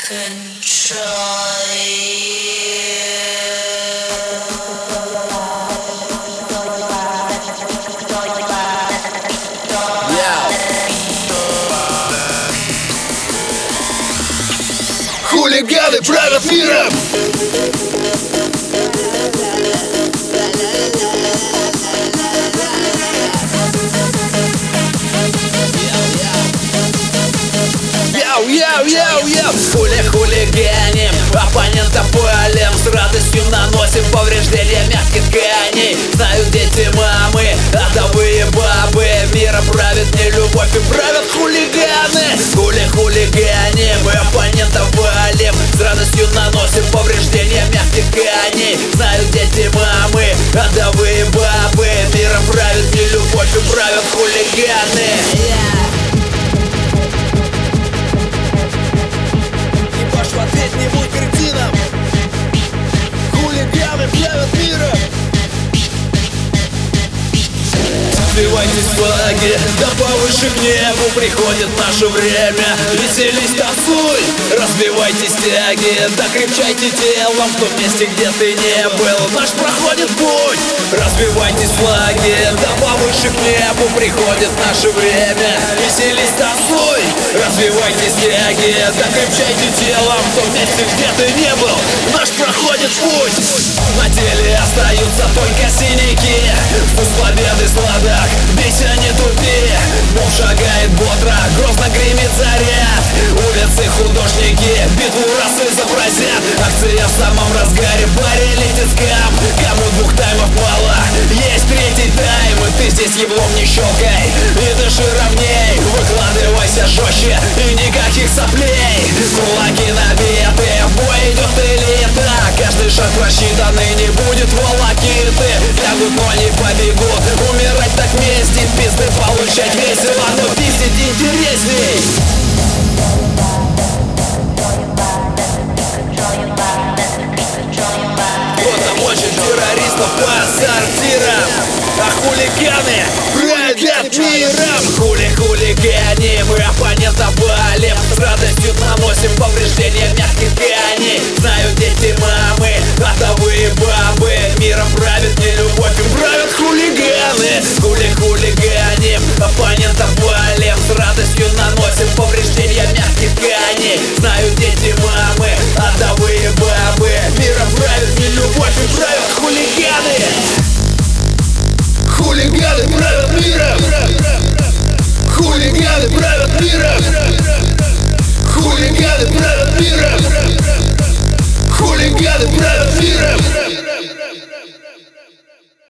Хулиганы правят миром. Хулиганим, оппонента палим, с радостью наносим повреждения мягких тканей. Знают дети мамы, адовые бабы, миром правит не любовь и правят хулиганы. Хулиганим, оппонента валим, с радостью наносим повреждения мягких тканей. Знают дети мамы, адовые бабы, миром правит не любовь и правят хулиганы. Ответь, не будь кретином. Хулиганы правят миром. Взвивайтесь флаги, да повыше к небу приходит наше время. Веселись, танцуй, разбивайте стяги, да крепчайте телом в том месте, где ты не был. Наш проходит путь. Разбивайтесь флаги, да повыше к небу приходит наше время. Веселись, танцуй, разбивайте стяги, да крепчайте телом в том месте, где ты не был. Наш проходит путь. На теле остаются только синяки, вкус победы сладок, бейся, не тупи. Бомб шагает бодро, грозно гремит заряд. Улицы художники битву раз изобразят. Акция в самом разгаре, в баре летит скам. Кому двух таймов мало, есть третий тайм, и ты здесь еблом не щелкай и дыши ровней. Выкладывайся жестче и никаких соплей. Кулаки набиты, в бой идет элита. Каждый шаг рассчитанный, не будет волокиты. Лягут, но не побегут, умирать так вместе. Пизды получать весело, но пиздить интересней. Кто-то мочит террористов по сортирам, а хулиганы правят миром. Хулигане, мы оппонента валим, с радостью наносим повреждения мягких тканей. Знают дети мамы, адовые бабы, миром правит не любовь и правят хулиганы. Хулигане, оппонента валим, с радостью наносим повреждения мягких тканей. Знают дети мамы, адовые бабы, миром правит не любовь и правят хулиганы. Хулиганы правят миром. Хулиганы правят миром. Хулиганы правят миром. Хулиганы правят миром.